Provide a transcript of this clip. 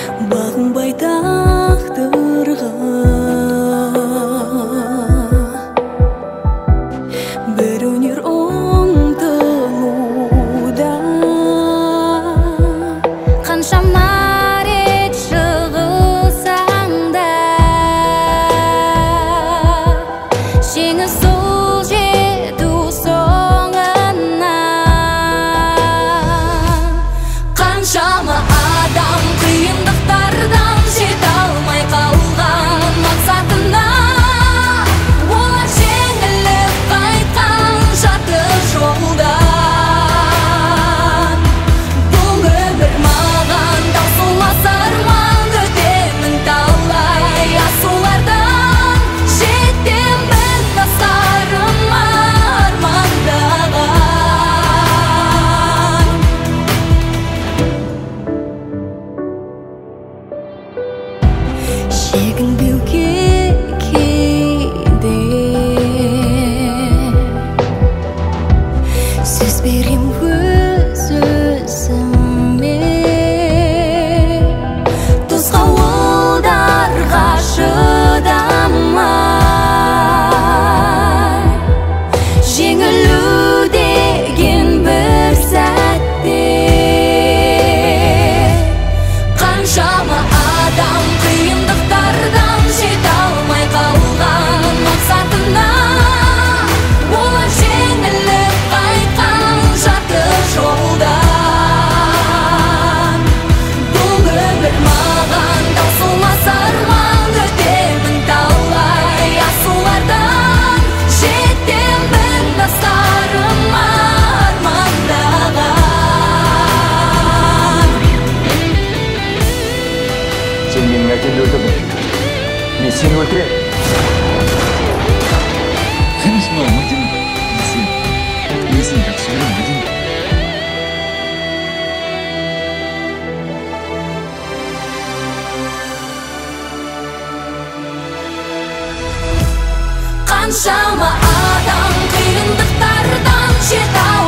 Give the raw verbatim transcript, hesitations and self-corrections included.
Бағың байтақтырға бір өнер ұмтылуда қаншама рет жығылсаң да жеңіс сол жету соңына қаншама адам қиындықтардан жете алмай қалған мақсатына олар жеңіліп қайтқан жарты жолдан бұл өмір маған таусылмас арман өтемін талай асулардан жетемін астарыма армандаған шегінбеуге кейде сөз берем өз өзіме тосқауылдарға шыдамай жеңілу деген бір сәтте қаншама адам қиындықтардан жете алмай қалған мақсатына олар жеңіліп қайтқан жарты жолдан бұл өмір маған таусылмас арман өтемін талай асулардан жетемін астарыма армандаған Сен менің әкемді өлтірдің. Мен сені өлтіремін. Конечно, Мадина. Если, если так все равно, Мадина. қаншама адам қиындықтардан жете